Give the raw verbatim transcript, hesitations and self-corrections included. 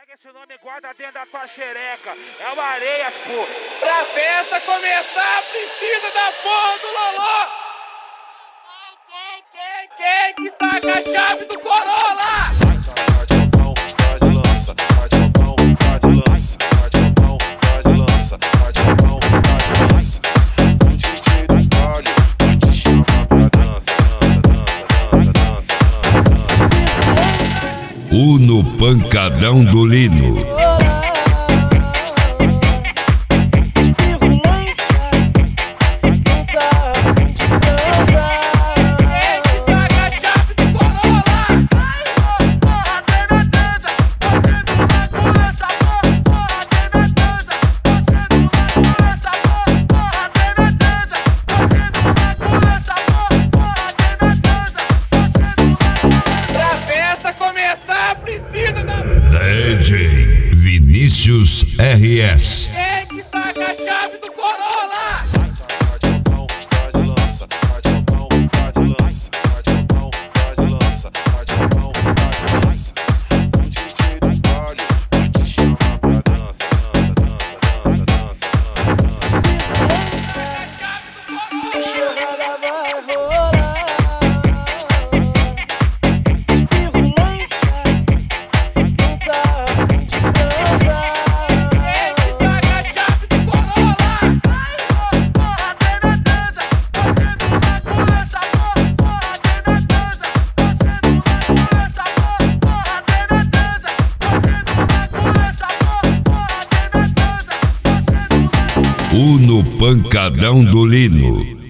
Pega esse nome e guarda dentro da tua xereca. É o Areias, pô. Pra festa começar, precisa da porra do Loló. Quem, quem, quem, quem que tá com a chave do Corolla? O no pancadão do Lino. D J Vinícius R S. Quem que tá com a chave do Corolla? O no pancadão do Lino.